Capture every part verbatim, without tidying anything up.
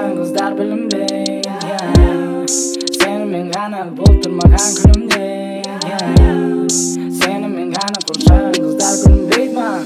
kızlar bilinbey, yeah. Seni men gana bulturmagan kunimde, yeah. Seni men gana kurşan kızlar gülünbeydi man.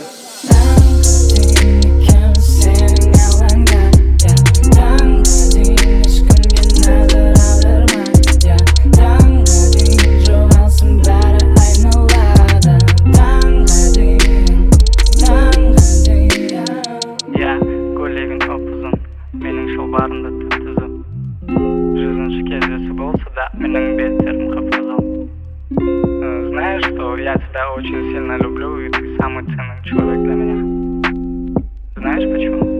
Барында түп-түзу жүзінші кездесу болса да менің беттерім қып-қызыл. Знаешь, что я тебя очень сильно люблю, и ты самый ценный человек для меня. Знаешь почему?